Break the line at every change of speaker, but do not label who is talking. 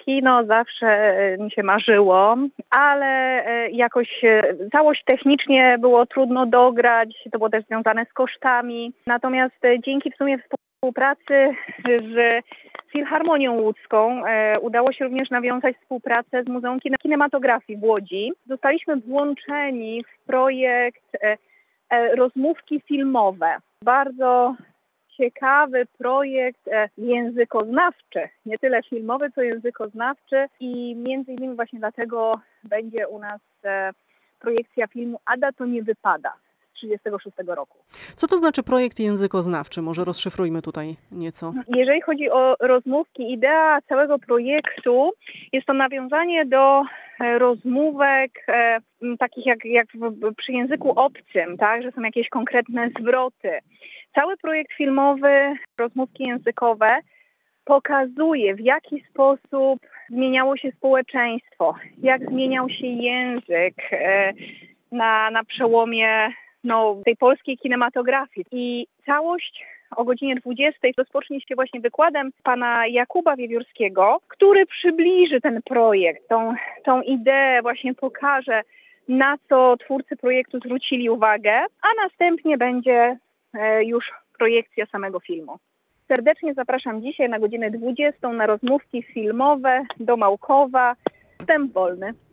kino zawsze mi się marzyło, ale jakoś całość technicznie było trudno dograć, to było też związane z kosztami. Natomiast dzięki w sumie współpracy z Filharmonią Łódzką udało się również nawiązać współpracę z Muzeum Kinematografii w Łodzi. Zostaliśmy włączeni w projekt rozmówki filmowe. Bardzo ciekawy projekt językoznawczy, nie tyle filmowy, co językoznawczy i między innymi właśnie dlatego będzie u nas projekcja filmu Ada to nie wypada z 1936 roku.
Co to znaczy projekt językoznawczy? Może rozszyfrujmy tutaj nieco.
Jeżeli chodzi o rozmówki, idea całego projektu jest to nawiązanie do rozmówek takich jak przy języku obcym, tak, że są jakieś konkretne zwroty. Cały projekt filmowy, rozmówki językowe pokazuje, w jaki sposób zmieniało się społeczeństwo, jak zmieniał się język na przełomie tej polskiej kinematografii. I całość o godzinie 20 rozpocznie się właśnie wykładem pana Jakuba Wiewiórskiego, który przybliży ten projekt, tą ideę, właśnie pokaże, na co twórcy projektu zwrócili uwagę, a następnie będzie już projekcja samego filmu. Serdecznie zapraszam dzisiaj na godzinę 20 na rozmówki filmowe do Małkowa. Wstęp wolny.